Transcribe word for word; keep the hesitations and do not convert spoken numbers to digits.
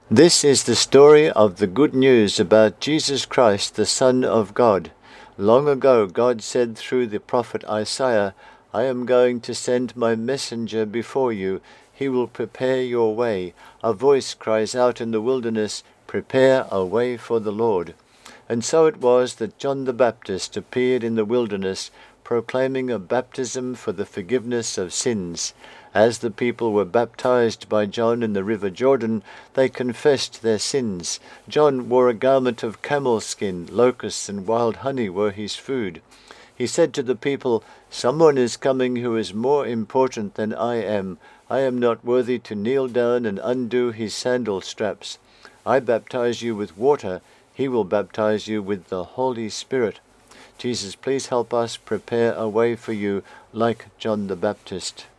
This is the story of the good news about Jesus Christ, the Son of God. Long ago, God said through the prophet Isaiah, "I am going to send my messenger before you. He will prepare your way." A voice cries out in the wilderness, "Prepare a way for the Lord." And so it was that John the Baptist appeared in the wilderness, proclaiming a baptism for the forgiveness of sins. As the people were baptized by John in the river Jordan, they confessed their sins. John wore a garment of camel skin, locusts and wild honey were his food. He said to the people, "Someone is coming who is more important than I am. I am not worthy to kneel down and undo his sandal straps. I baptize you with water. He will baptize you with the Holy Spirit." Jesus, please help us prepare a way for you like John the Baptist.